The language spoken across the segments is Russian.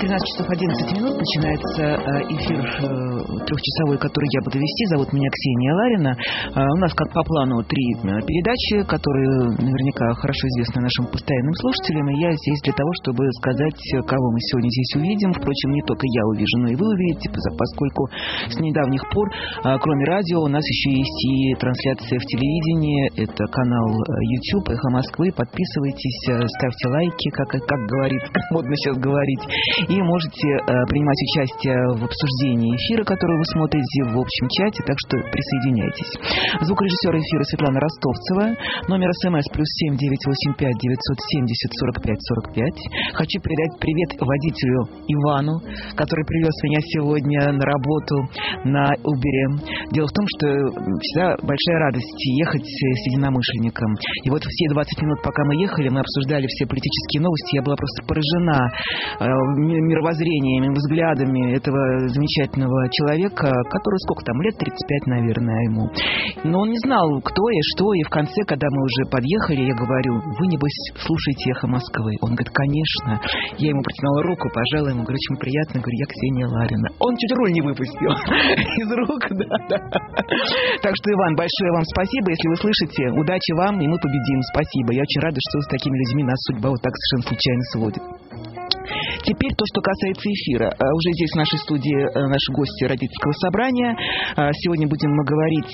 12 часов 11 минут начинается эфир трехчасовой, который я буду вести. Зовут меня Ксения Ларина. У нас, как по плану, 3 передачи, которые наверняка хорошо известны нашим постоянным слушателям. И я здесь для того, чтобы сказать, кого мы сегодня здесь увидим. Впрочем, не только я увижу, но и вы увидите, поскольку с недавних пор, кроме радио, у нас еще есть и трансляция в телевидении. Это канал YouTube «Эхо Москвы». Подписывайтесь, ставьте лайки, как говорится, как модно сейчас говорить. И можете принимать участие в обсуждении эфира, который вы смотрите в общем чате, так что присоединяйтесь. Звукорежиссер эфира Светлана Ростовцева. Номер СМС +7 985 970 45 45. Хочу передать привет водителю Ивану, который привез меня сегодня на работу на Uber. Дело в том, что всегда большая радость ехать с единомышленником. И вот все 20 минут, пока мы ехали, мы обсуждали все политические новости. Я была просто поражена мировоззрениями, взглядами этого замечательного человека, который сколько там, лет 35, наверное, ему. Но он не знал, кто я, что, и в конце, когда мы уже подъехали, я говорю: вы, небось, слушаете «Эхо Москвы»? Он говорит: конечно. Я ему протянула руку, пожала ему, говорю: очень приятно, говорю, я Ксения Ларина. Он чуть руль не выпустил из рук, да. Так что, Иван, большое вам спасибо, если вы слышите. Удачи вам, и мы победим. Спасибо. Я очень рада, что с такими людьми нас судьба вот так совершенно случайно сводит. Теперь то, что касается эфира. Уже здесь в нашей студии наши гости родительского собрания. Сегодня будем мы говорить,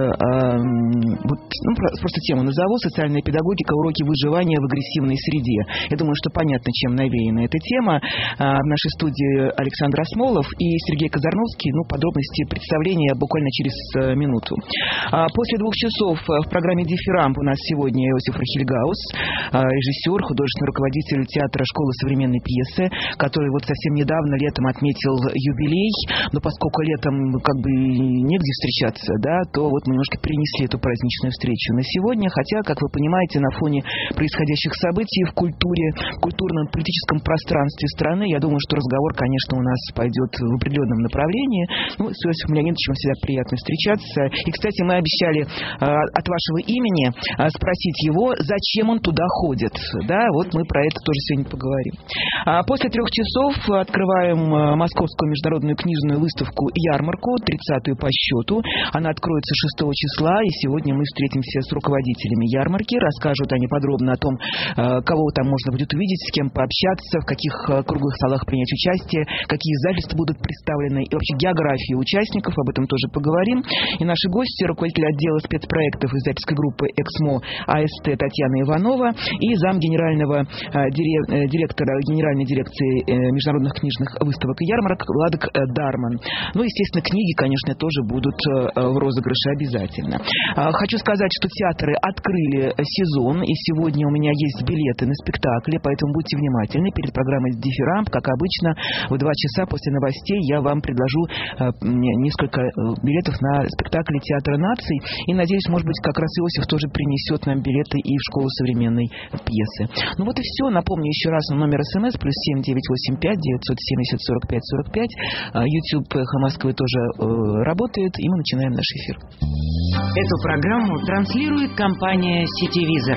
просто тему назову: социальная педагогика, уроки выживания в агрессивной среде. Я думаю, что понятно, чем навеяна эта тема. В нашей студии Александр Осмолов и Сергей Казарновский. Подробности представления буквально через минуту. После 2 часов в программе «Дифирамб» у нас сегодня Иосиф Рахильгаус, режиссер, художественный руководитель театра «Школы современной пьесы», который вот совсем недавно летом отметил юбилей. Но поскольку летом негде встречаться, да, то вот мы немножко перенесли эту праздничную встречу на сегодня. Хотя, как вы понимаете, на фоне происходящих событий в культурном политическом пространстве страны, я думаю, что разговор, конечно, у нас пойдет в определенном направлении. С Иосифом Леонидовичем всегда приятно встречаться. И, кстати, мы обещали от вашего имени спросить его, зачем он туда ходит. Да, вот мы про это тоже сегодня поговорим. После 3 часов открываем Московскую международную книжную выставку «Ярмарку», 30-ю по счету. Она откроется 6 числа, и сегодня мы встретимся с руководителями ярмарки. Расскажут они подробно о том, кого там можно будет увидеть, с кем пообщаться, в каких круглых столах принять участие, какие издательства будут представлены, и вообще географию участников, об этом тоже поговорим. И наши гости: руководитель отдела спецпроектов издательской группы «Эксмо» АСТ Татьяна Иванова и зам генерального директора Генеральной дирекции международных книжных выставок и ярмарок Владик Дарман. Естественно, книги, конечно, тоже будут в розыгрыше обязательно. Хочу сказать, что театры открыли сезон, и сегодня у меня есть билеты на спектакли, поэтому будьте внимательны. Перед программой «Дифирамб», как обычно, в 2 часа после новостей я вам предложу несколько билетов на спектакли Театра наций. И, надеюсь, может быть, как раз Иосиф тоже принесет нам билеты и в Школу современной пьесы. Вот и все. Напомню еще раз номер СМС +7 985 970 45 45. YouTube «Эхо Москвы» тоже работает, и мы начинаем наш эфир. Эту программу транслирует компания «Сетевизор».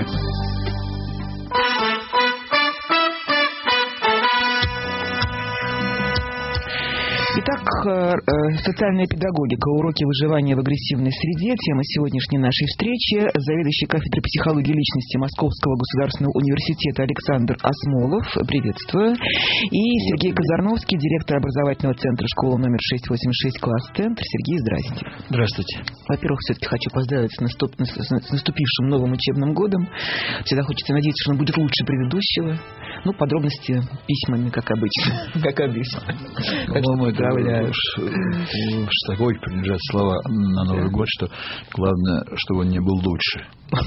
Итак, социальная педагогика, уроки выживания в агрессивной среде. Тема сегодняшней нашей встречи. Заведующий кафедрой психологии личности Московского государственного университета Александр Осмолов. Приветствую. И Сергей Казарновский, директор образовательного центра школы номер 686 класс-центр. Сергей, здрасте. Здравствуйте. Во-первых, все-таки хочу поздравить с наступившим новым учебным годом. Всегда хочется надеяться, что он будет лучше предыдущего. Подробности письмами, как обычно. Как обычно. Поздравляю. Такой принижать слова на Новый год, что главное, чтобы он не был лучше.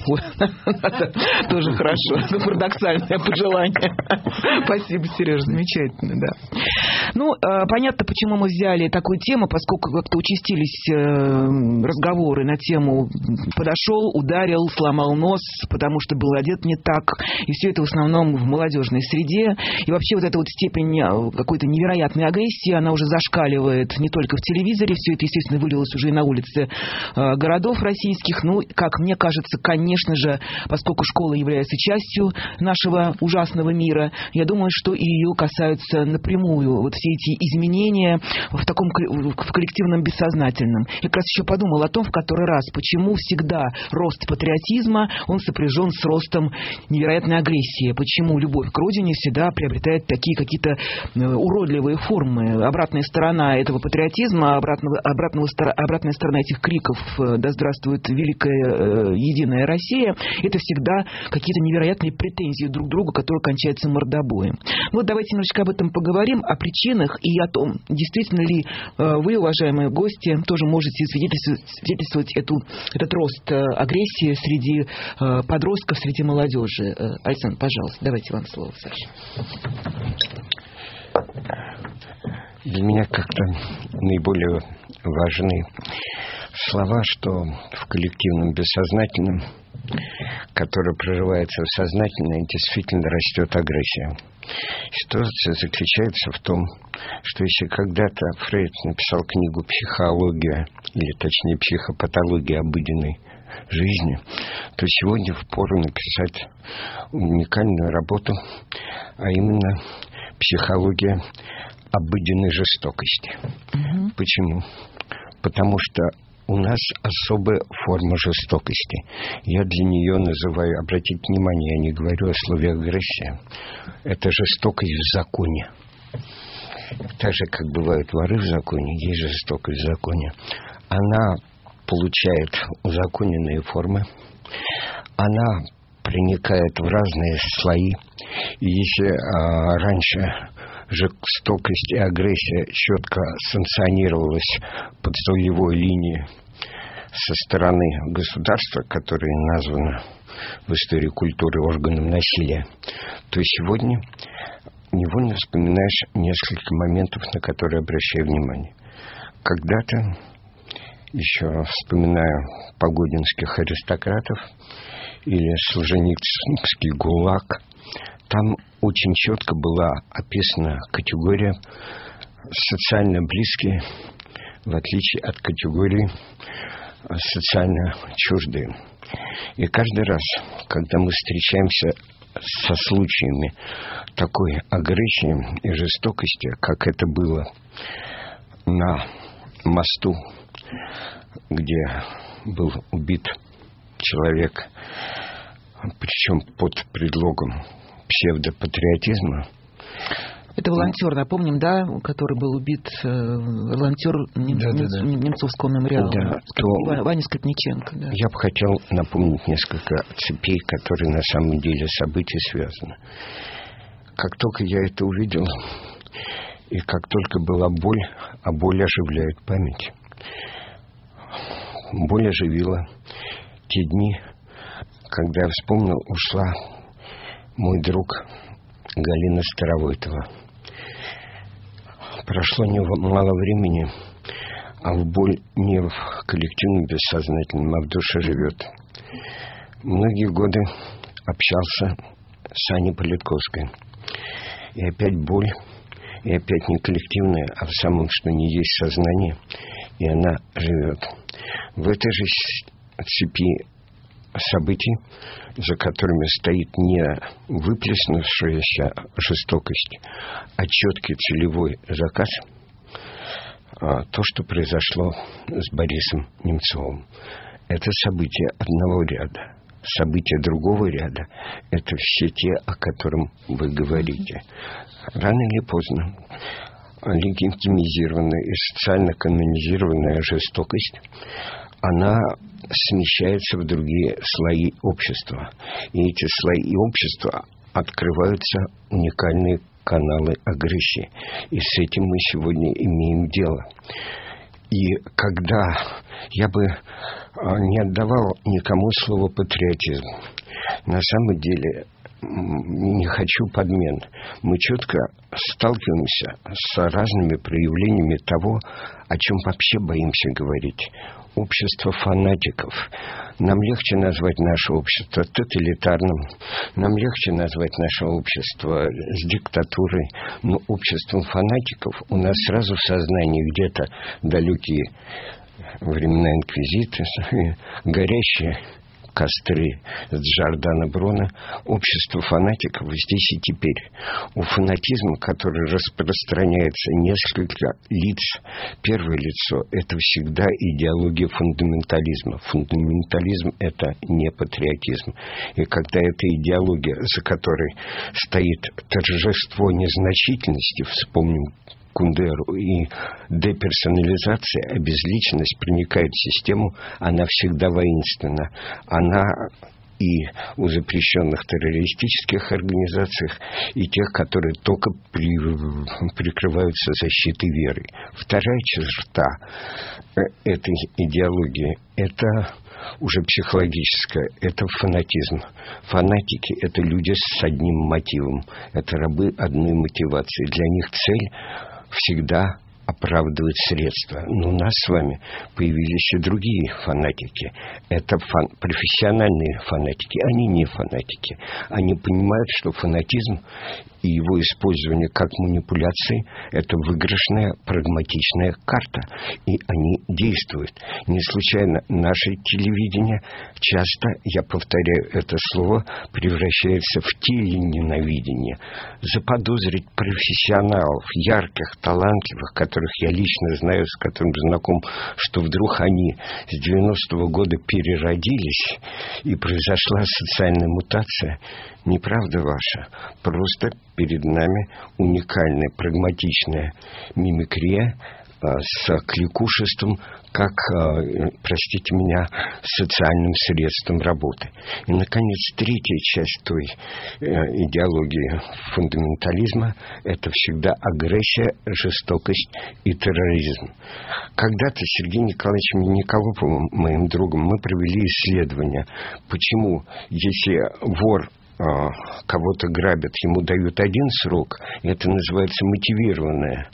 Тоже хорошо. Парадоксальное пожелание. Спасибо, Сережа, замечательно, да. Понятно, почему мы взяли такую тему, поскольку как-то участились разговоры на тему «подошел, ударил, сломал нос, потому что был одет не так». И все это в основном в молодежной среде. И вообще вот эта вот степень какой-то невероятной агрессии, она уже зашкаливает зашкаливает не только в телевизоре, все это, естественно, вылилось уже и на улицы городов российских. Ну, как мне кажется, конечно же, поскольку школа является частью нашего ужасного мира, я думаю, что и ее касаются напрямую вот все эти изменения в таком в коллективном бессознательном. Я как раз еще подумал о том, в который раз, почему всегда рост патриотизма, он сопряжен с ростом невероятной агрессии, почему любовь к родине всегда приобретает такие какие-то уродливые формы. Обратная сторона этого патриотизма, обратная сторона этих криков «Да здравствует великая единая Россия», это всегда какие-то невероятные претензии друг к другу, которые кончаются мордобоем. Вот давайте немножечко об этом поговорим, о причинах и о том, действительно ли вы, уважаемые гости, тоже можете свидетельствовать этот рост агрессии среди подростков, среди молодежи. Александр, пожалуйста, давайте вам слово, Саша. Для меня как-то наиболее важны слова, что в коллективном бессознательном, которое проживается в сознательном, действительно растет агрессия. Ситуация заключается в том, что если когда-то Фрейд написал книгу «Психология», или точнее «Психопатология обыденной жизни», то сегодня впору написать уникальную работу, а именно «Психология обыденной жестокости». Почему? Потому что у нас особая форма жестокости. Я для нее называю, обратите внимание, я не говорю о слове агрессия. Это жестокость в законе. Так же, как бывают воры в законе, есть жестокость в законе. Она получает узаконенные формы. Она проникает в разные слои. И если раньше жестокость и агрессия четко санкционировалась под слоевой линией со стороны государства, которое названо в истории культуры органом насилия, то сегодня невольно вспоминаешь несколько моментов, на которые обращаю внимание. Когда-то, еще вспоминаю погодинских аристократов или Солженицынский ГУЛАГ, там очень четко была описана категория социально близкие, в отличие от категории социально чуждые. И каждый раз, когда мы встречаемся со случаями такой агрессии и жестокости, как это было на мосту, где был убит человек, причем под предлогом псевдопатриотизма. Это волонтер, напомним, да, который был убит, волонтер немцовского мемориала, Ваня Скрипниченко. Да. Я бы хотел напомнить несколько цепей, которые на самом деле события связаны. Как только я это увидел, и как только была боль, а боль оживляет память, боль оживила те дни, когда я вспомнил, ушла мой друг Галина Старовойтова. Прошло немало времени, а в боль не в коллективном бессознательном, а в душе живет. Многие годы общался с Аней Политковской. И опять боль, и опять не коллективная, а в самом что ни есть сознание, и она живет. В этой же цепи событий, за которыми стоит не выплеснувшаяся жестокость, а четкий целевой заказ, то, что произошло с Борисом Немцовым. Это события одного ряда. События другого ряда – это все те, о котором вы говорите. Рано или поздно легитимизированная и социально канонизированная жестокость, она смещается в другие слои общества. И эти слои общества открываются уникальные каналы агрессии. И с этим мы сегодня имеем дело. И когда я бы не отдавал никому слово патриотизм, на самом деле не хочу подмен. Мы четко сталкиваемся с разными проявлениями того, о чем вообще боимся говорить. общество фанатиков. Нам легче назвать наше общество тоталитарным, нам легче назвать наше общество с диктатурой, но обществом фанатиков у нас сразу в сознании где-то далекие времена инквизиции, горящие костры с Джордано Бруно, общество фанатиков здесь и теперь. У фанатизма, который распространяется несколько лиц, первое лицо – это всегда идеология фундаментализма. Фундаментализм – это не патриотизм. И когда эта идеология, за которой стоит торжество незначительности, вспомним Кундеру, и деперсонализация, обезличенность проникает в систему, она всегда воинственна. Она и у запрещенных террористических организациях, и тех, которые только прикрываются защитой веры. Вторая черта этой идеологии – это уже психологическое, это фанатизм. Фанатики – это люди с одним мотивом, это рабы одной мотивации. Для них цель всегда оправдывает средства. Но у нас с вами появились и другие фанатики. Это профессиональные фанатики. Они не фанатики. Они понимают, что фанатизм и его использование как манипуляции – это выигрышная, прагматичная карта. И они действуют. Не случайно наше телевидение часто, я повторяю это слово, превращается в телененавидение. Заподозрить профессионалов, ярких, талантливых, которых я лично знаю, с которыми знаком, что вдруг они с 90-го года переродились и произошла социальная мутация, неправда ваша. Просто перед нами уникальная, прагматичная мимикрия с кликушеством, как, простите меня, социальным средством работы. И, наконец, третья часть той идеологии фундаментализма – это всегда агрессия, жестокость и терроризм. Когда-то с Сергеем Николаевичем Николоповым, моим другом, мы провели исследование, почему, если вор кого-то грабят, ему дают один срок, это называется мотивированное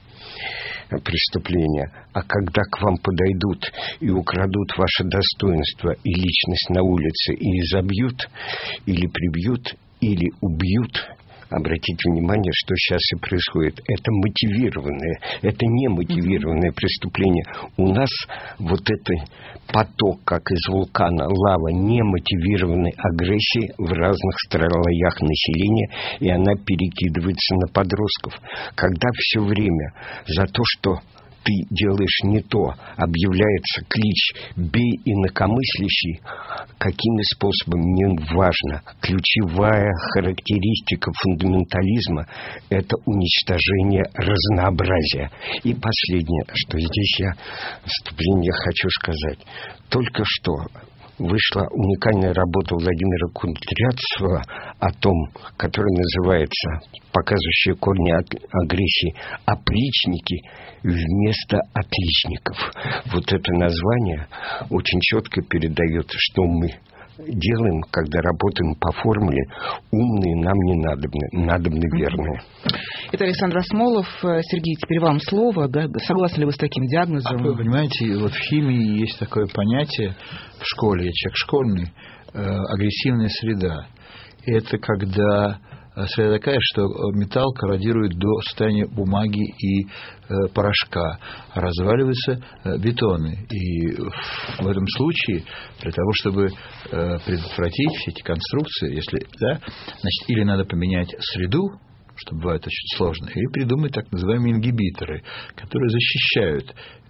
преступление. А когда к вам подойдут и украдут ваше достоинство и личность на улице и изобьют, или прибьют, или убьют, обратите внимание, что сейчас и происходит. Это мотивированное, это не мотивированное преступление. У нас вот этот поток, как из вулкана, лава немотивированной агрессии в разных слоях населения, и она перекидывается на подростков. Когда все время за то, что ты делаешь не то, объявляется клич «бей инакомыслящий», какими способами не важно. Ключевая характеристика фундаментализма – это уничтожение разнообразия. И последнее, что здесь я в вступлении хочу сказать. Только что вышла уникальная работа Владимира Кудрявцева о том, которая называется, показывающая корни агрессии, «Опричники вместо отличников». Вот это название очень четко передает, что мы делаем, когда работаем по формуле «умные нам не надобны, надобны верные». Это Александр Асмолов. Сергей, теперь вам слово. Да? Согласны ли вы с таким диагнозом? Вы понимаете, вот в химии есть такое понятие в школе, я человек школьный, агрессивная среда. И это когда среда такая, что металл корродирует до состояния бумаги и порошка, разваливаются бетоны. И в этом случае, для того, чтобы предотвратить все эти конструкции, если, да, значит, или надо поменять среду, что бывает очень сложно, или придумать так называемые ингибиторы, которые защищают,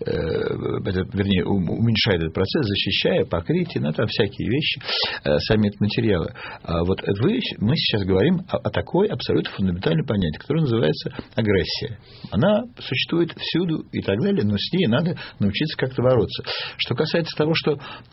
вернее, уменьшают этот процесс, защищая покрытие, ну, там всякие вещи, сами эти материалы. А вот мы сейчас говорим о такой абсолютно фундаментальной понятии, которое называется агрессия. Она существует всюду и так далее, но с ней надо научиться как-то бороться. Что касается того, что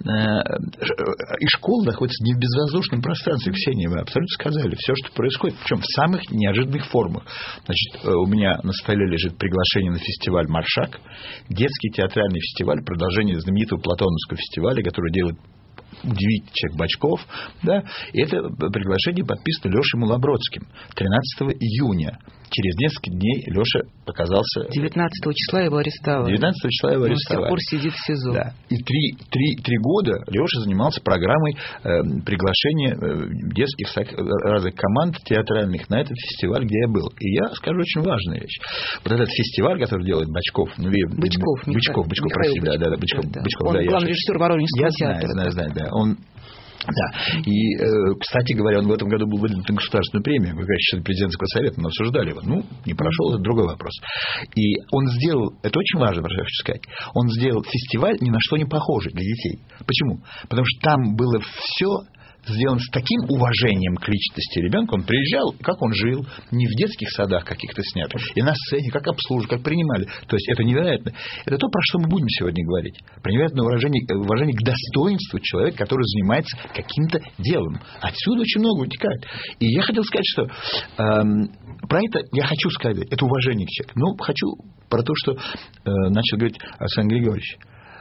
и школа находится не в безвоздушном пространстве, Ксения, вы абсолютно сказали, все, что происходит, причем в самых неожиданных формах. Значит, у меня на столе лежит приглашение на фестиваль «Маршак», детский театральный фестиваль, продолжение знаменитого Платоновского фестиваля, который делает удивительный человек Бочков, да, и это приглашение подписано Лешей Малобродским 13 июня. Через несколько дней Леша показался... 19 числа его арестовали. 19 числа его арестовали. Он с тех пор сидит в СИЗО. Да. И три года Леша занимался программой приглашения детских разных команд театральных на этот фестиваль, где я был. И я скажу очень важную вещь. Вот этот фестиваль, который делает Бочков... Бычков, прости, да, Бычков. Он главный режиссер Воронежского театра. Знаю, да. Да. И, кстати говоря, он в этом году был выдвинут на государственную премию, как член президентского совета, мы обсуждали его. Не прошел, это другой вопрос. И он сделал, это очень важно, что я хочу сказать, он сделал фестиваль ни на что не похожий для детей. Почему? Потому что там было все сделан с таким уважением к личности ребенка. Он приезжал, как он жил, не в детских садах каких-то снятых, и на сцене, как обслуживали, как принимали. То есть это невероятно. Это то, про что мы будем сегодня говорить. Про невероятное уважение к достоинству человека, который занимается каким-то делом. Отсюда очень много утекает. И я хотел сказать, что про это я хочу сказать, это уважение к человеку. Хочу про то, что начал говорить Александр Григорьевич.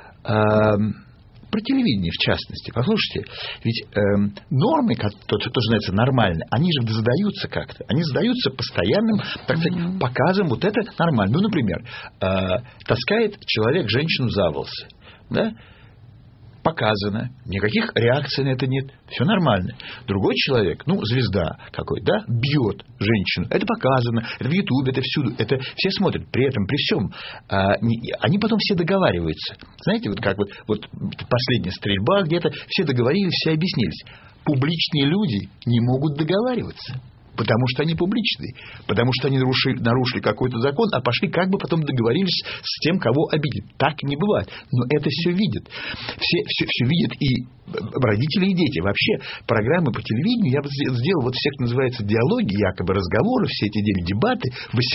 Про телевидение, в частности. Послушайте, ведь нормы, то, что называется нормально, они же задаются как-то. Они задаются постоянным, так сказать, показом. Вот это нормально. Например, таскает человек женщину за волосы. Да? Показано. Никаких реакций на это нет. Все нормально. Другой человек, звезда какой-то, да, бьет женщину. Это показано. Это в Ютубе, это всюду. Это все смотрят. При этом, при всем, они потом все договариваются. Знаете, вот последняя стрельба где-то, все договорились, все объяснились. Публичные люди не могут договариваться. Потому что они публичные, потому что они нарушили какой-то закон, а пошли как бы потом договорились с тем, кого обидели. Так не бывает. Но это все видят. Все видят и родители, и дети. Вообще программы по телевидению я бы сделал, вот все, что называется диалоги, якобы разговоры, все эти дебаты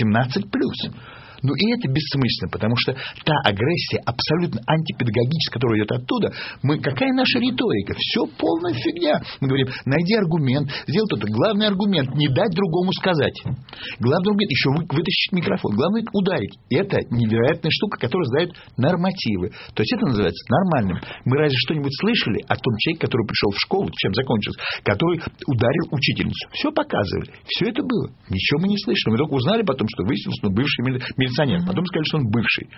18+. И это бессмысленно, потому что та агрессия абсолютно антипедагогическая, которая идет оттуда, какая наша риторика? Все полная фигня. Мы говорим, найди аргумент, сделай то-то. Главный аргумент – не дать другому сказать. Главный аргумент – еще вытащить микрофон. Главное – ударить. Это невероятная штука, которая задает нормативы. То есть это называется нормальным. Мы разве что-нибудь слышали о том человеке, который пришел в школу, чем закончилось, который ударил учительницу? Все показывали. Все это было. Ничего мы не слышали. Мы только узнали потом, что выяснилось, что бывший милиционер. Потом сказали, что он бывший.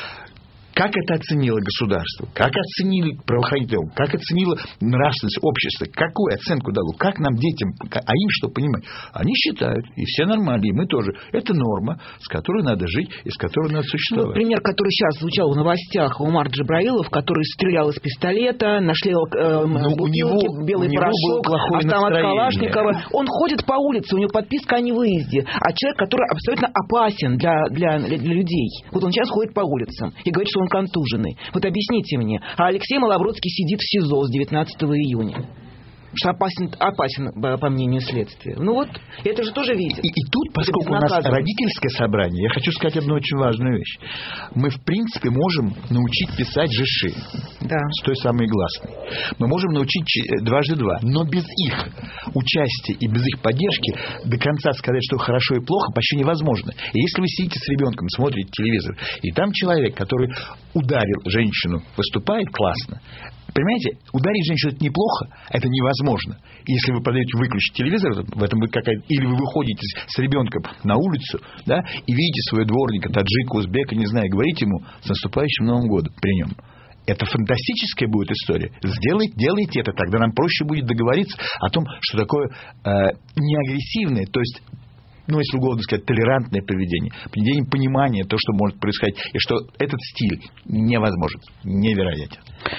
Как это оценило государство? Как оценили правоохранители? Как оценило нравственность общества? Какую оценку дало? Как нам, детям, а им что понимать? Они считают, и все нормально, и мы тоже. Это норма, с которой надо жить и с которой надо существовать. Пример, который сейчас звучал в новостях, Умар Джабраилов, который стрелял из пистолета, нашли бутылки, белый порошок, автомат Калашникова. Он ходит по улице, у него подписка о невыезде. А человек, который абсолютно опасен для людей. Вот он сейчас ходит по улицам и говорит, что он контуженный. Вот объясните мне. А Алексей Малобродский сидит в СИЗО с 19 июня. Что опасен, по мнению следствия. Это же тоже видит. И тут, поскольку у нас родительское собрание, я хочу сказать одну очень важную вещь. Мы, в принципе, можем научить писать жиши. Да. С той самой гласной. Мы можем научить 2x2. Но без их участия и без их поддержки до конца сказать, что хорошо и плохо, почти невозможно. И если вы сидите с ребенком, смотрите телевизор, и там человек, который ударил женщину, выступает классно, понимаете, ударить женщину – это неплохо, это невозможно. Если вы подаете выключить телевизор, в этом будет какая-то... Или вы выходите с ребенком на улицу, да, и видите своего дворника, таджика, узбека, не знаю, говорите ему с наступающим Новым годом при нем. Это фантастическая будет история. Делайте это, тогда нам проще будет договориться о том, что такое неагрессивное, то есть... если угодно сказать, толерантное поведение понимания того, что может происходить, и что этот стиль невозможен, невероятен.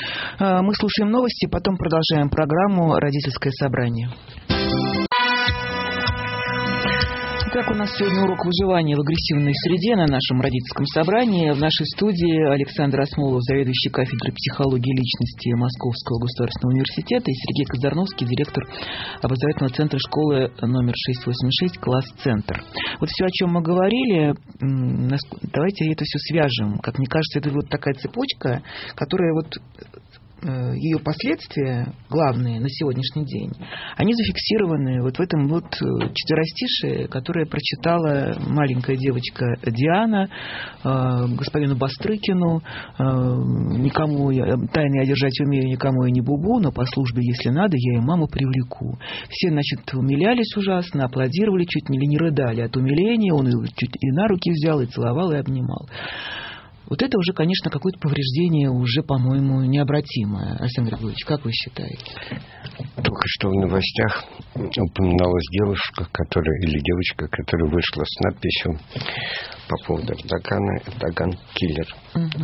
Мы слушаем новости, потом продолжаем программу «Родительское собрание». Итак, у нас сегодня урок выживания в агрессивной среде на нашем родительском собрании. В нашей студии Александр Асмолов, заведующий кафедрой психологии личности Московского государственного университета, и Сергей Казарновский, директор образовательного центра школы номер 686 «Класс-центр». Вот все, о чем мы говорили, давайте это все свяжем. Как мне кажется, это вот такая цепочка, которая ее последствия, главные на сегодняшний день, они зафиксированы вот в этом вот четверостишее, которое прочитала маленькая девочка Диана господину Бастрыкину: «Никому тайны я держать умею, никому я не бубу, но по службе, если надо, я и маму привлеку». Все, значит, умилялись ужасно, аплодировали, чуть ли не рыдали от умиления, он ее чуть и на руки взял, и целовал, и обнимал. Вот это уже, конечно, какое-то повреждение уже, по-моему, необратимое. Александр Григорьевич, как вы считаете? Только что в новостях упоминалась девушка, девочка, которая вышла с надписью по поводу Эрдогана: «Эрдоган – киллер».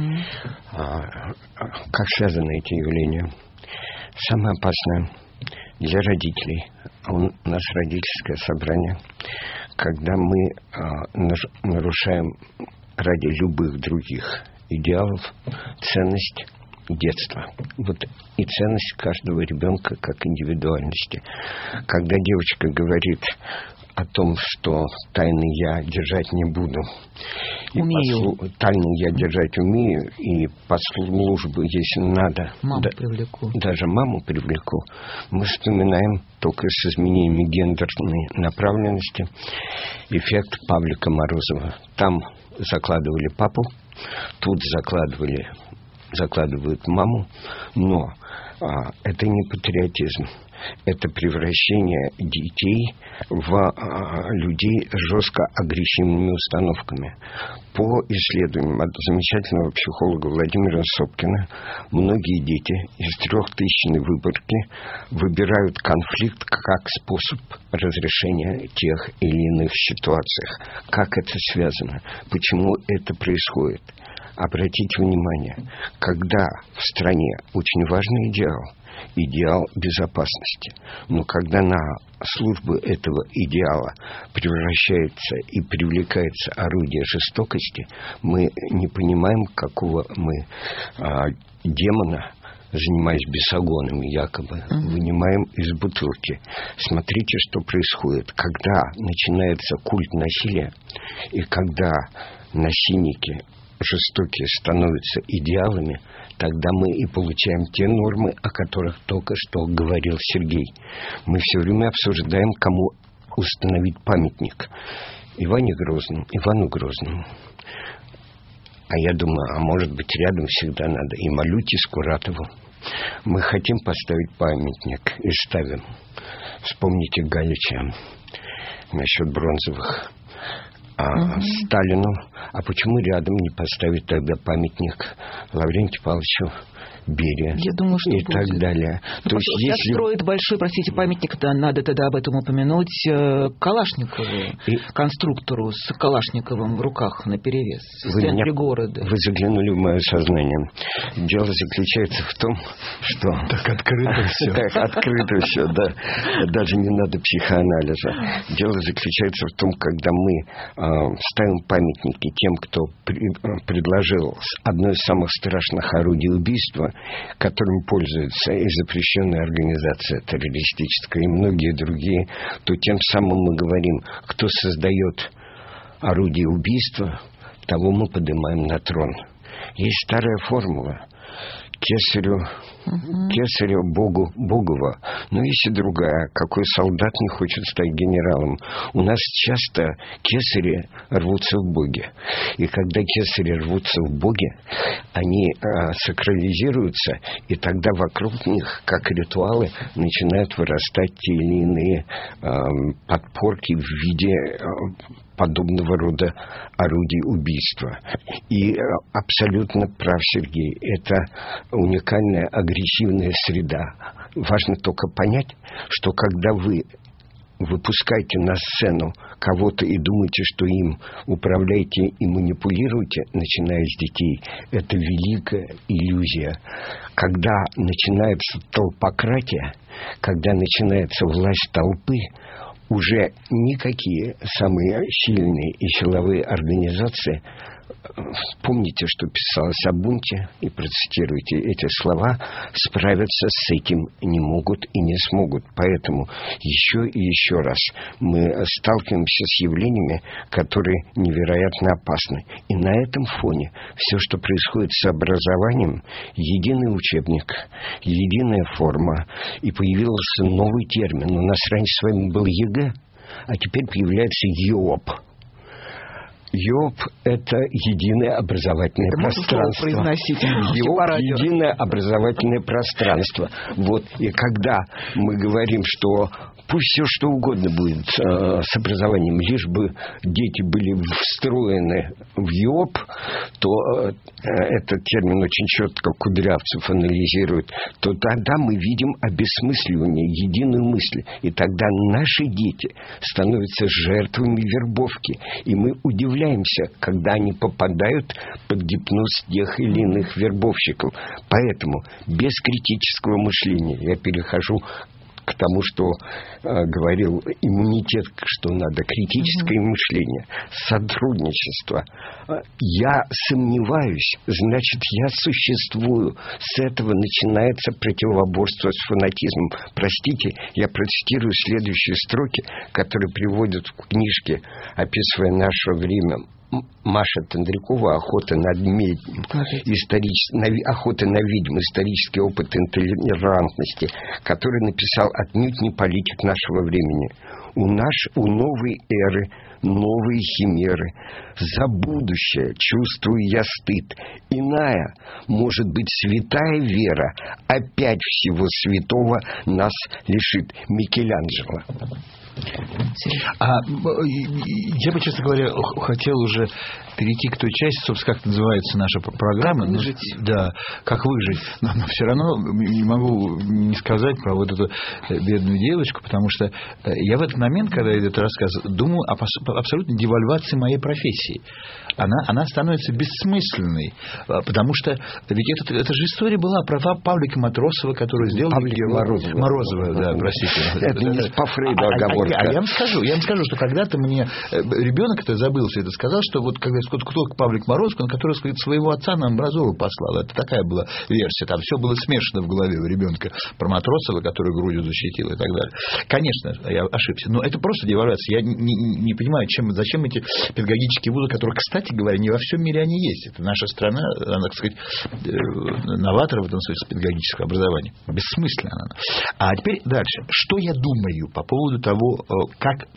Как связаны эти явления? Самое опасное для родителей, у нас родительское собрание, когда мы нарушаем ради любых других идеалов ценность детства. Вот и ценность каждого ребенка как индивидуальности. Когда девочка говорит о том, что тайны я держать не буду, тайны я держать умею, и по службу, если надо, даже маму привлеку, мы вспоминаем только с изменениями гендерной направленности эффект Павлика Морозова. Там закладывали папу, тут закладывают маму, но это не патриотизм, это превращение детей в людей с жестко агрессивными установками. По исследованиям от замечательного психолога Владимира Сопкина, многие дети из 3000-ной выборки выбирают конфликт как способ разрешения тех или иных ситуаций. Как это связано? Почему это происходит? Обратите внимание, когда в стране очень важный идеал безопасности, но когда на службу этого идеала превращается и привлекается орудие жестокости, мы не понимаем, какого мы демона, занимаясь бесогонами якобы, вынимаем из бутылки. Смотрите, что происходит. Когда начинается культ насилия, и когда насильники жестокие становятся идеалами, тогда мы и получаем те нормы, о которых только что говорил Сергей. Мы все время обсуждаем, кому установить памятник. Ивану Грозному. А я думаю, может быть, рядом всегда надо и Малюте Скуратову. Мы хотим поставить памятник и ставим. Вспомните Галича насчет бронзовых. Сталину. А почему рядом не поставить тогда памятник Лаврентию Павловичу Берия? Я думаю, что и будет. Так далее. То есть, если строит большой, памятник, то надо тогда об этом упомянуть Калашникову, конструктору с Калашниковым в руках наперевес в центре города. Вы заглянули в мое сознание. Дело заключается в том, что... Так открыто все. Так открыто все, да. Даже не надо психоанализа. Дело заключается в том, когда мы ставим памятники тем, кто предложил одно из самых страшных орудий убийства, которым пользуется и запрещенная организация террористическая, и многие другие, то тем самым мы говорим, кто создает орудие убийства, того мы поднимаем на трон. Есть старая формула. Кесарю Богова. Но есть и другая. Какой солдат не хочет стать генералом? У нас часто кесари рвутся в Боге. И когда кесари рвутся в Боге, они сакрализируются, и тогда вокруг них, как ритуалы, начинают вырастать те или иные подпорки в виде подобного рода орудий убийства. И абсолютно прав Сергей. Это уникальная агрессивная среда. Важно только понять, что когда вы выпускаете на сцену кого-то и думаете, что им управляете и манипулируете, начиная с детей, это великая иллюзия. Когда начинается толпократия, когда начинается власть толпы, уже никакие самые сильные и силовые организации помните, что писалось о бунте, и процитируйте эти слова: справиться с этим не могут и не смогут. Поэтому еще и еще раз мы сталкиваемся с явлениями, которые невероятно опасны. И на этом фоне все, что происходит с образованием, единый учебник, единая форма, и появился новый термин. У нас раньше с вами был ЕГЭ, а теперь появляется ЕОП. ЕОП – это единое образовательное пространство. ЕОП – единое образовательное пространство. Вот. И когда мы говорим, что пусть все что угодно будет с образованием, лишь бы дети были встроены в ЕОП, то этот термин очень четко Кудрявцев анализирует, то тогда мы видим обесмысливание единой мысли. И тогда наши дети становятся жертвами вербовки. И мы удивляемся, когда они попадают под гипноз тех или иных вербовщиков. Поэтому без критического мышления я перехожу к тому, что говорил иммунитет, что надо критическое мышление, сотрудничество. Я сомневаюсь, значит, я существую. С этого начинается противоборство с фанатизмом. Простите, я процитирую следующие строки, которые приводят в книжке, описывая наше время. Маша Тендрякова «Охота на ведьм», «Охота на ведьм. Исторический опыт интолерантности», который написал отнюдь не политик нашего времени. У новой эры новые химеры. За будущее чувствую я стыд. Иная, может быть, святая вера опять всего святого нас лишит. Микеланджело. Я бы, честно говоря, хотел уже перейти к той части, собственно, как называется наша программа. Как выжить. Да, как выжить. Но все равно не могу не сказать про вот эту бедную девочку, потому что я в этот момент, когда я этот рассказ, думаю об абсолютной девальвации моей профессии. Она становится бессмысленной, потому что ведь это же история была про Павлика Матросова, который сделал... Морозова, да, простите. Это не по Фрейду оговорка. Я вам скажу, что когда-то мне ребенок это забыл все это, сказал, что вот когда кто Павлик Морозов, который, сказать, своего отца на Амбразову послал. Это такая была версия. Там все было смешано в голове у ребенка. Про Матросова, который грудью защитил и так далее. Конечно, я ошибся. Но это просто девальвация. Я не понимаю, зачем эти педагогические вузы, которые, кстати говоря, не во всем мире они есть. Это наша страна, она, так сказать, новатор в этом смысле педагогического образования. Бессмысленно она. А теперь дальше. Что я думаю по поводу того, как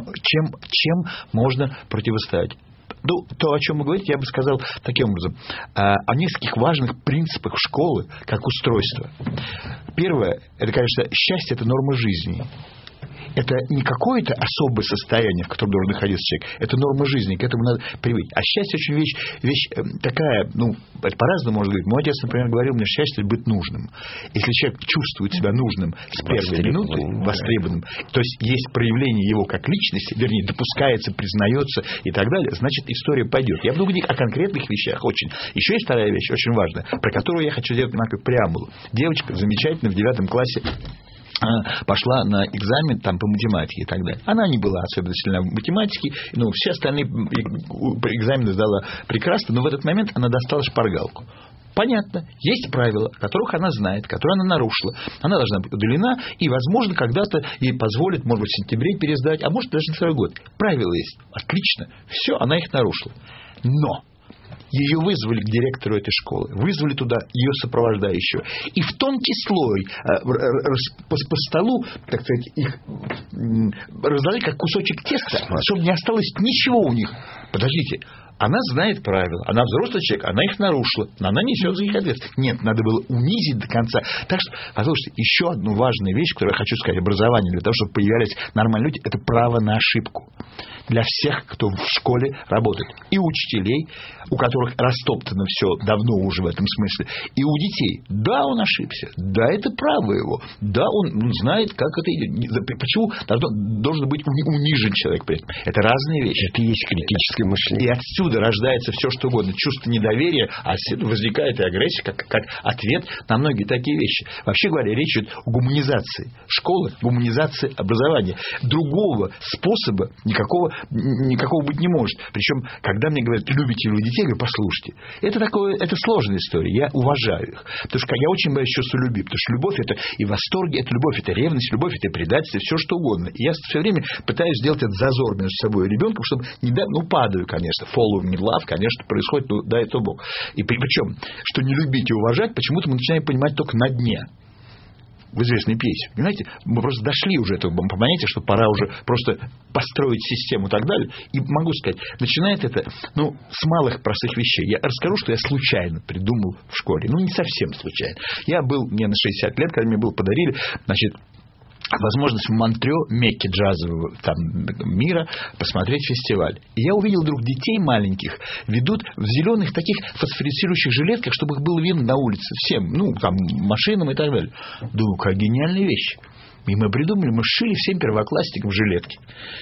чем можно противостоять? Ну, то, о чем вы говорите, я бы сказал таким образом. О нескольких важных принципах школы как устройства. Первое, это, конечно, счастье – это норма жизни. Это не какое-то особое состояние, в котором должен находиться человек. Это норма жизни, к этому надо привыкнуть. А счастье очень вещь такая, это по-разному может быть. Мой отец, например, говорил мне, счастье – быть нужным. Если человек чувствует себя нужным с первой минуты, востребованным, то есть проявление его как личности, вернее, допускается, признается и так далее, значит, история пойдет. Я буду говорить о конкретных вещах очень. Еще есть вторая вещь, очень важная, про которую я хочу сделать преамбулу. Девочка замечательно в 9 классе пошла на экзамен там, по математике и так далее. Она не была особенно сильна в математике, но все остальные экзамены сдала прекрасно, но в этот момент она достала шпаргалку. Понятно, есть правила, которых она знает, которые она нарушила. Она должна быть удалена, и, возможно, когда-то ей позволят, может быть, в сентябре пересдать, а может, даже на второй год. Правила есть. Отлично. Все, она их нарушила. Но ее вызвали к директору этой школы, вызвали туда ее сопровождающего. И в тонкий слой по столу, так сказать, их раздали как кусочек теста, чтобы не осталось ничего у них. Подождите, она знает правила, она взрослый человек, она их нарушила, но она несет за них ответственность. Нет, надо было унизить до конца. Так что, послушайте, еще одну важную вещь, которую я хочу сказать, образование, для того, чтобы появлялись нормальные люди, это право на ошибку. Для всех, кто в школе работает. И у учителей, у которых растоптано все давно уже в этом смысле, и у детей. Да, он ошибся, да, это право его, да, он знает, как это идет. Почему должен быть унижен человек при этом? Это разные вещи. Это и есть критическое мышление. И отсюда оттуда рождается все, что угодно. Чувство недоверия, а возникает и агрессия, как ответ на многие такие вещи. Вообще говоря, речь идет о гуманизации школы, гуманизации образования. Другого способа никакого быть не может. Причем, когда мне говорят, любите ли вы детей, я говорю, послушайте, это сложная история, я уважаю их. Потому что я очень боюсь чувства любви. Потому что любовь — это и восторги, это любовь, это ревность, любовь — это предательство, все что угодно. И я все время пытаюсь сделать этот зазор между собой и ребенком, чтобы падаю, конечно. Following in love, конечно, происходит, дай это Бог. И причем, что не любить и уважать, почему-то мы начинаем понимать только на дне. В известной пьесе. Понимаете, мы просто дошли уже этого понятия, что пора уже просто построить систему и так далее. И могу сказать, начинает это с малых простых вещей. Я расскажу, что я случайно придумал в школе. Не совсем случайно. Мне на 60 лет, когда мне подарили, возможность в Монтрео, Мекке джазового мира, посмотреть фестиваль. И я увидел вдруг детей маленьких ведут в зеленых таких фосфорицирующих жилетках, чтобы их было видно на улице всем, машинам и так далее. Думаю, какая гениальная вещь. И мы придумали, мы сшили всем первоклассникам жилетки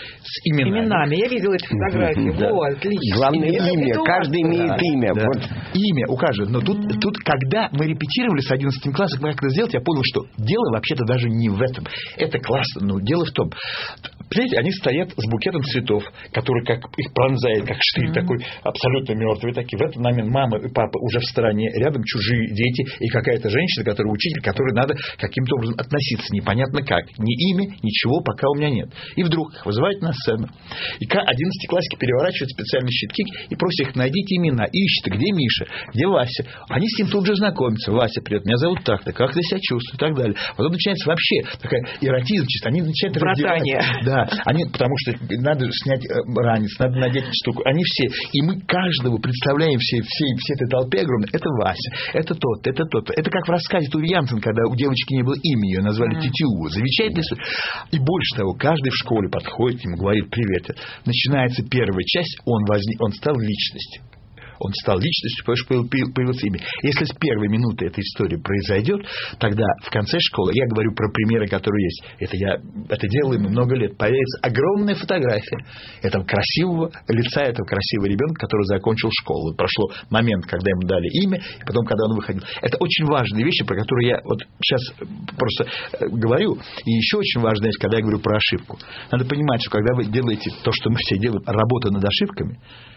с именами. Я видела эту фотографию. Да. Отлично. Главное имя. Каждый имеет имя. Да. Вот. Имя у каждого. Но тут, когда мы репетировали с 11 классом, как это сделать, я понял, что дело вообще-то даже не в этом. Это классно, но дело в том. Понимаете, они стоят с букетом цветов, который их пронзает, как штырь такой, абсолютно мертвый. Такие. В этот момент мама и папа уже в стороне, рядом чужие дети и какая-то женщина, которая учитель, которой надо каким-то образом относиться. Непонятно как. Ни имя, ничего пока у меня нет. И вдруг их вызывают на сцену. И 11-классники переворачивают специальные щитки и просят их, найдите имена. И ищут, где Миша, где Вася. Они с ним тут же знакомятся. Вася, привет, меня зовут так-то, как ты себя чувствуешь и так далее. Потом начинается вообще такая эротизм. Они начинают раздевать. Да, потому что надо снять ранец, надо надеть штуку. Они все. И мы каждого представляем всей этой толпе огромной. Это Вася, это тот, это тот. Это как в рассказе Туви Янсен, когда у девочки не было имени, ее назвали Титюу. Замечательно. И больше того, каждый в школе подходит, ему говорит привет. Начинается первая часть, он стал личностью. Он стал личностью, потому что появилось имя. Если с первой минуты эта история произойдет, тогда в конце школы, я говорю про примеры, которые есть, это делаем много лет, появится огромная фотография этого красивого лица, этого красивого ребенка, который закончил школу. Прошло момент, когда ему дали имя, и потом, когда он выходил. Это очень важные вещи, про которые я сейчас просто говорю. И еще очень важная вещь, когда я говорю про ошибку. Надо понимать, что когда вы делаете то, что мы все делаем, работа над ошибками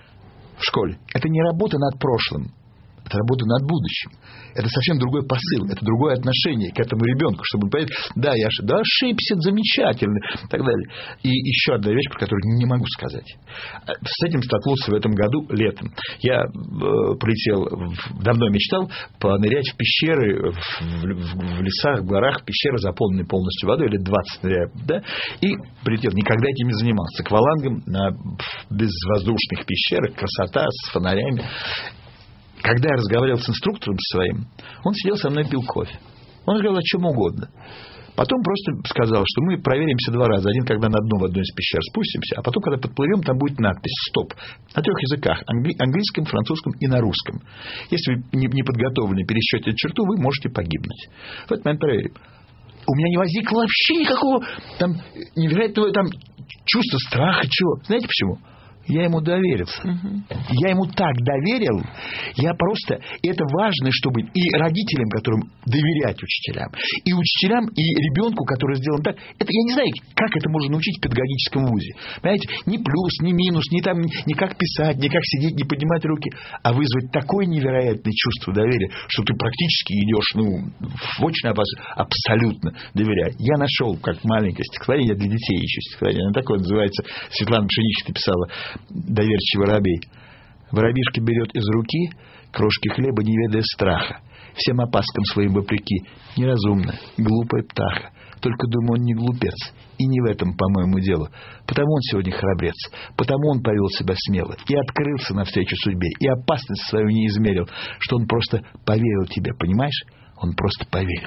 в школе, это не работа над прошлым, это работа над будущим. Это совсем другой посыл, это другое отношение к этому ребенку, чтобы он понял, да, я ошибся, замечательно, и так далее. И еще одна вещь, про которую не могу сказать. С этим столкнулся в этом году летом. Я полетел, давно мечтал понырять в пещеры, в лесах, в горах, пещеры, заполненные полностью водой, лет 20 ныряю, да, и полетел. Никогда этим не занимался. С аквалангом на безвоздушных пещерах, красота, с фонарями. Когда я разговаривал с инструктором своим, он сидел со мной, пил кофе. Он разговаривал о чем угодно. Потом просто сказал, что мы проверимся 2 раза. Один, когда на дно в одной из пещер спустимся, а потом, когда подплывем, там будет надпись «Стоп» на 3 языках. Английском, французском и на русском. Если вы не подготовлены пересчете черту, вы можете погибнуть. В этот момент проверим. У меня не возникло вообще никакого невероятного чувства страха, чего. Знаете почему? Я ему доверился. Я ему так доверил. Это важно, чтобы и родителям, которым доверять учителям, и учителям, и ребенку, который сделан так. Я не знаю, как это можно научить в педагогическом вузе. Понимаете, ни плюс, ни минус, ни как писать, ни как сидеть, ни поднимать руки, а вызвать такое невероятное чувство доверия, что ты практически идешь, в очень абсолютно доверять. Я нашел, как маленькое стихотворение, для детей еще стихотворение. Оно такое называется, Светлана Пшеничная писала, «Доверчивый воробей». Воробишка берет из руки крошки хлеба, не ведая страха. Всем опаскам своим вопреки. Неразумно, глупая птаха. Только, думаю, он не глупец. И не в этом, по-моему, дело. Потому он сегодня храбрец. Потому он повел себя смело. И открылся навстречу судьбе. И опасность свою не измерил. Что он просто поверил тебе, понимаешь? Он просто поверил.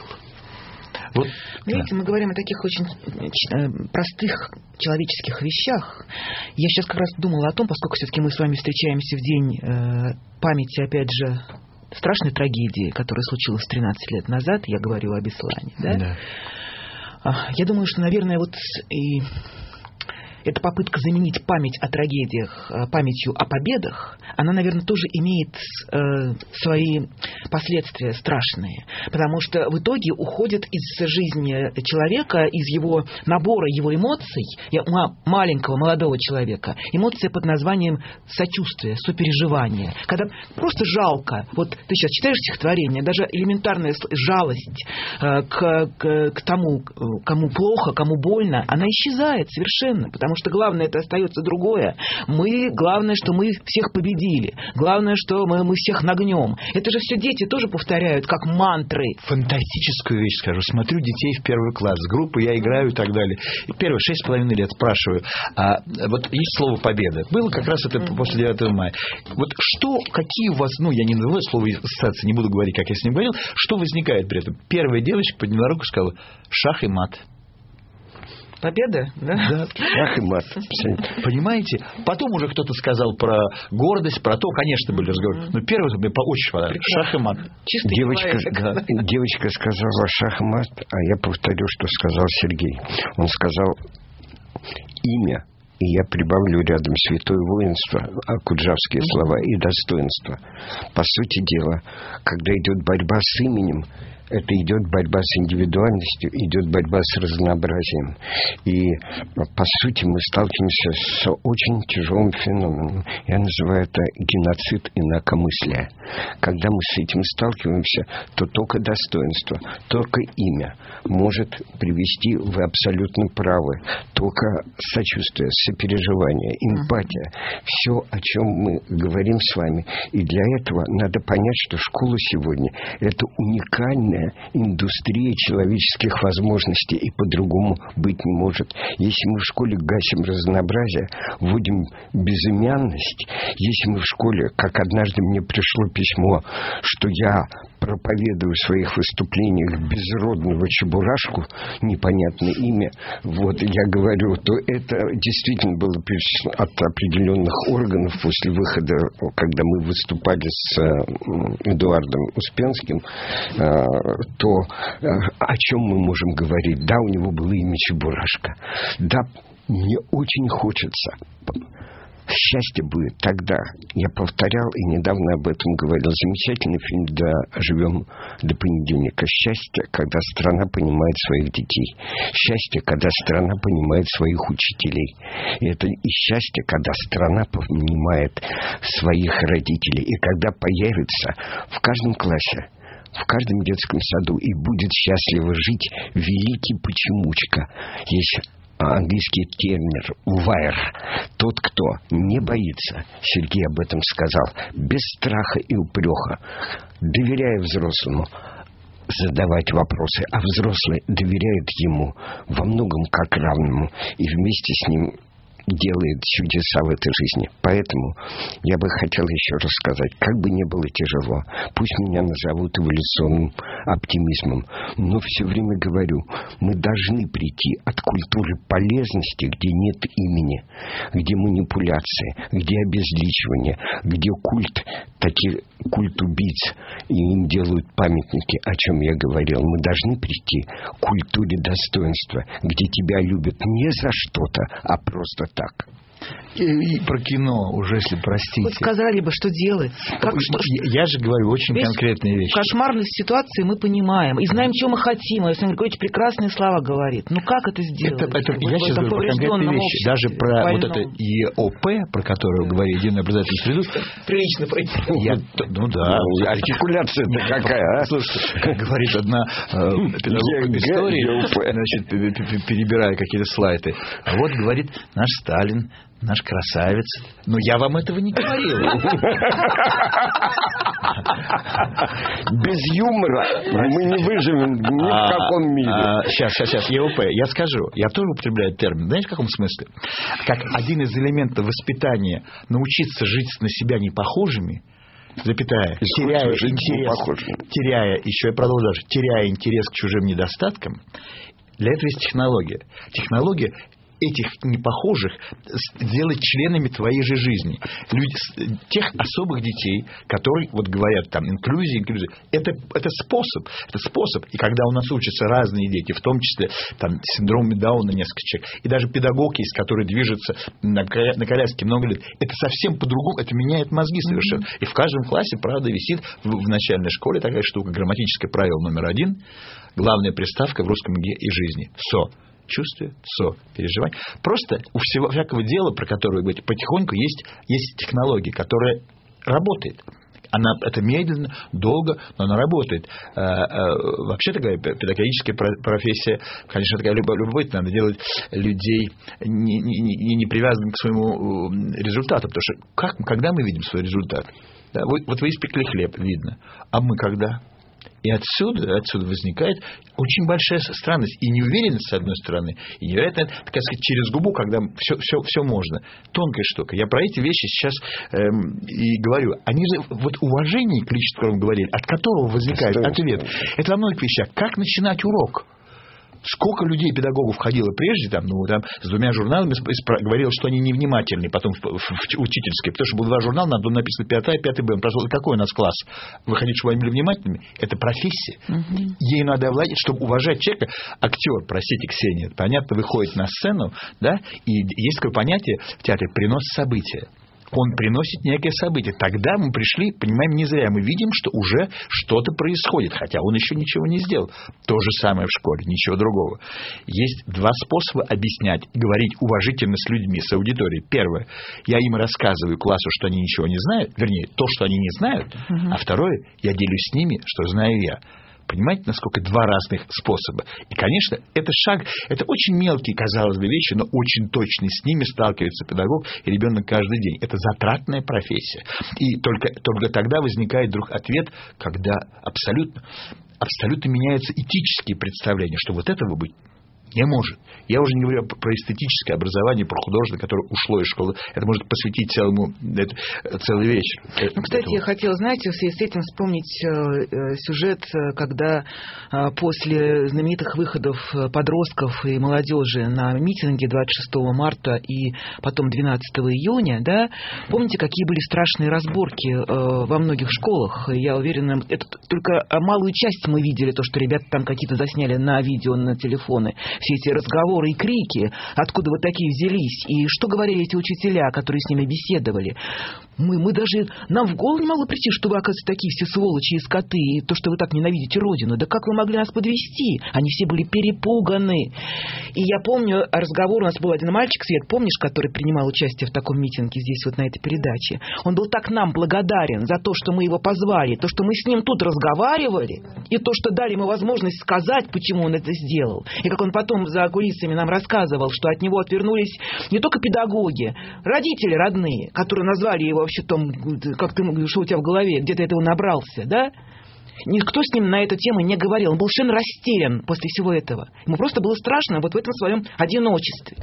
Видите, мы говорим о таких очень простых человеческих вещах. Я сейчас как раз думала о том, поскольку все-таки мы с вами встречаемся в день памяти, опять же, страшной трагедии, которая случилась 13 лет назад. Я говорю о Беслане. Да? Я думаю, что, наверное, и эта попытка заменить память о трагедиях памятью о победах, она, наверное, тоже имеет свои последствия страшные. Потому что в итоге уходит из жизни человека, из его набора его эмоций, маленького молодого человека, эмоция под названием сочувствие, сопереживание. Когда просто жалко. Вот ты сейчас читаешь стихотворение, даже элементарная жалость к тому, кому плохо, кому больно, она исчезает совершенно. Потому что главное, это остается другое. Главное, что мы всех победили. Главное, что мы всех нагнем. Это же все дети тоже повторяют, как мантры. Фантастическую вещь скажу. Смотрю детей в первый класс, с группы я играю и так далее. И первые 6,5 лет спрашиваю, вот есть слово «победа». Было как раз это после 9 мая. Вот какие у вас, я не называю слово ассоциации, не буду говорить, как я с ним говорил, что возникает при этом? Первая девочка подняла руку и сказала: шах и мат. Победа, да? Да, шах и мат. Понимаете? Потом уже кто-то сказал про гордость, про то, конечно, были разговоры. Но первый мне очень понравился. Шах и мат. Девочка сказала шах и мат, а я повторю, что сказал Сергей. Он сказал имя, и я прибавлю рядом святое воинство, акуджавские слова, и достоинство. По сути дела, когда идет борьба с именем, это идет борьба с индивидуальностью, идет борьба с разнообразием. И, по сути, мы сталкиваемся с очень тяжелым феноменом. Я называю это геноцид инакомыслия. Когда мы с этим сталкиваемся, то только достоинство, только имя может привести, вы абсолютно правы, только сочувствие, сопереживание, эмпатия. Все, о чем мы говорим с вами. И для этого надо понять, что школа сегодня – это уникальная индустрия человеческих возможностей, и по-другому быть не может. Если мы в школе гасим разнообразие, вводим безымянность, если мы в школе, как однажды мне пришло письмо, что я проповедую в своих выступлениях безродного чебурашку, непонятное имя, я говорю, то это действительно было от определенных органов после выхода, когда мы выступали с Эдуардом Успенским, то о чем мы можем говорить? Да, у него было имя Чебурашка. Да, мне очень хочется. Счастье будет тогда. Я повторял и недавно об этом говорил. Замечательный фильм «Живем до понедельника». Счастье, когда страна понимает своих детей. Счастье, когда страна понимает своих учителей. И это и счастье, когда страна понимает своих родителей. И когда появится в каждом классе, в каждом детском саду и будет счастливо жить великий почемучка. Есть английский термин «wire». Тот, кто не боится, Сергей об этом сказал, без страха и упрека, доверяя взрослому, задавать вопросы, а взрослый доверяет ему во многом как равному и вместе с ним делает чудеса в этой жизни. Поэтому я бы хотел еще раз сказать, как бы ни было тяжело, пусть меня назовут эволюционным оптимизмом, но все время говорю, мы должны прийти от культуры полезности, где нет имени, где манипуляции, где обезличивание, где культ убийц, и им делают памятники, о чем я говорил. Мы должны прийти к культуре достоинства, где тебя любят не за что-то, а просто так. И про кино уже, если простите. Вы сказали бы, что делать. Я же говорю очень конкретные вещи. Кошмарность ситуации мы понимаем. И знаем, чего мы хотим. Александр Григорьевич прекрасные слова говорит. Ну, как это сделать? Я сейчас говорю про конкретные вещи. Даже про вот это ЕОП, про которое вы говорите, единую образовательную среду. Прилично пройти. Ну да. Артикуляция-то какая, а? Слушайте, как говорит одна педагог истории, значит, перебирая какие-то слайды. А вот говорит наш Сталин, наш красавец. Но я вам этого не говорил. Без юмора мы не выживем ни в каком мире. Сейчас, ЕОП. Я скажу. Я тоже употребляю термин. Знаешь, в каком смысле? Как один из элементов воспитания научиться жить на себя непохожими, запятая, теряя интерес к чужим недостаткам, для этого есть технология. Технология этих непохожих сделать членами твоей же жизни. Тех особых детей, которые вот говорят там инклюзия, это способ. И когда у нас учатся разные дети, в том числе там синдром Дауна несколько человек, и даже педагог есть, который движется на коляске много лет, это совсем по-другому, это меняет мозги совершенно. И в каждом классе, правда, висит в начальной школе такая штука, грамматическое правило номер 1, главная приставка в русском языке и жизни. Чувствие, переживание. Просто у всякого дела, про которое вы говорите, потихоньку есть технология, которая работает. Это медленно, долго, но она работает. Вообще такая педагогическая профессия, конечно, такая любопытная. Надо делать людей не привязанными к своему результату. Потому что когда мы видим свой результат? Да, вот вы испекли хлеб, видно. А мы когда? И отсюда возникает очень большая странность и неуверенность, с одной стороны, и невероятно, так сказать, через губу, когда все можно. Тонкая штука. Я про эти вещи сейчас и говорю. Они же, вот уважение к личности, о котором говорили, от которого возникает ответ. Это во многих вещах. Как начинать урок? Сколько людей, педагогов ходило прежде, там, с 2 журналами, говорило, что они невнимательны, потом в учительской, потому что было 2 журнала, надо было написано 5А и 5Б. Он спрашивал, какой у нас класс? Вы хотите, чтобы они были внимательными? Это профессия. Ей надо овладеть, чтобы уважать человека. Актер, простите, Ксения, понятно, выходит на сцену, да, и есть такое понятие в театре «принос события». Он приносит некое событие. Тогда мы пришли, понимаем, не зря. Мы видим, что уже что-то происходит, хотя он еще ничего не сделал. То же самое в школе, ничего другого. Есть 2 способа объяснять, говорить уважительно с людьми, с аудиторией. Первое. Я им рассказываю классу, что они ничего не знают. Вернее, то, что они не знают. А второе. Я делюсь с ними, что знаю я. Понимаете, насколько 2 разных способа. И, конечно, это это очень мелкие, казалось бы, вещи, но очень точные. С ними сталкивается педагог и ребенок каждый день. Это затратная профессия. И только тогда возникает вдруг ответ, когда абсолютно меняются этические представления, что вот этого быть не может. Я уже не говорю про эстетическое образование, про художественное, которое ушло из школы. Это может посвятить целый вечер. Кстати, я хотела, знаете, в связи с этим вспомнить сюжет, когда после знаменитых выходов подростков и молодежи на митинге 26 марта и потом 12 июня, да, помните, какие были страшные разборки во многих школах? Я уверена, это только малую часть мы видели, то, что ребята там какие-то засняли на видео, на телефоны. Все эти разговоры и крики, откуда вы такие взялись, и что говорили эти учителя, которые с ними беседовали. Нам в голову не могло прийти, что вы, оказывается, такие все сволочи и скоты, и то, что вы так ненавидите Родину. Да как вы могли нас подвести? Они все были перепуганы. И я помню разговор, у нас был один мальчик, Свет, помнишь, который принимал участие в таком митинге здесь, вот на этой передаче? Он был так нам благодарен за то, что мы его позвали, то, что мы с ним тут разговаривали, и то, что дали ему возможность сказать, почему он это сделал. И как он потом за кулисами нам рассказывал, что от него отвернулись не только педагоги, родители родные, которые назвали его вообще том, как ты, что у тебя в голове, где ты этого набрался, да? Никто с ним на эту тему не говорил. Он был совершенно растерян после всего этого. Ему просто было страшно вот в этом своем одиночестве.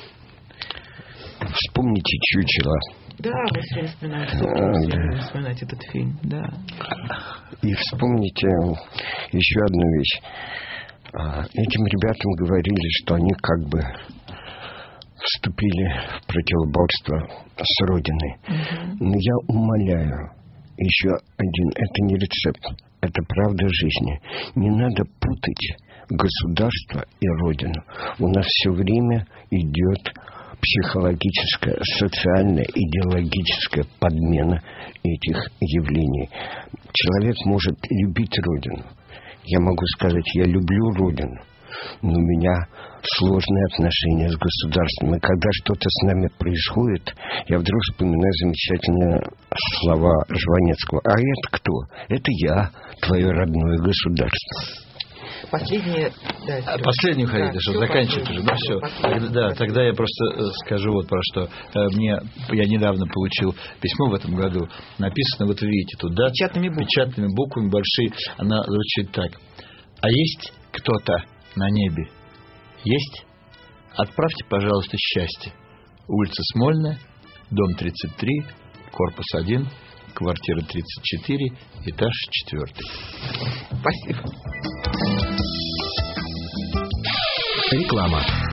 Вспомните «Чучело». Да, мы все время вспоминать этот фильм, да. И вспомните еще одну вещь. Этим ребятам говорили, что они как бы вступили в противоборство с Родиной. Но я умоляю, еще один, это не рецепт, это правда жизни. Не надо путать государство и Родину. У нас все время идет психологическая, социальная, идеологическая подмена этих явлений. Человек может любить Родину. Я могу сказать, я люблю Родину, но у меня сложные отношения с государством. И когда что-то с нами происходит, я вдруг вспоминаю замечательные слова Жванецкого. А это кто? Это я, твое родное государство. Последнюю хотите, чтобы заканчивать уже. Да, все. Да, тогда я просто скажу вот про что. Я недавно получил письмо в этом году. Написано, вот видите, тут, да? Печатными буквами большие. Она звучит так. А есть кто-то на небе? Есть? Отправьте, пожалуйста, счастье. Улица Смольная, дом 33, корпус 1, квартира 34, этаж 4. Спасибо. Реклама.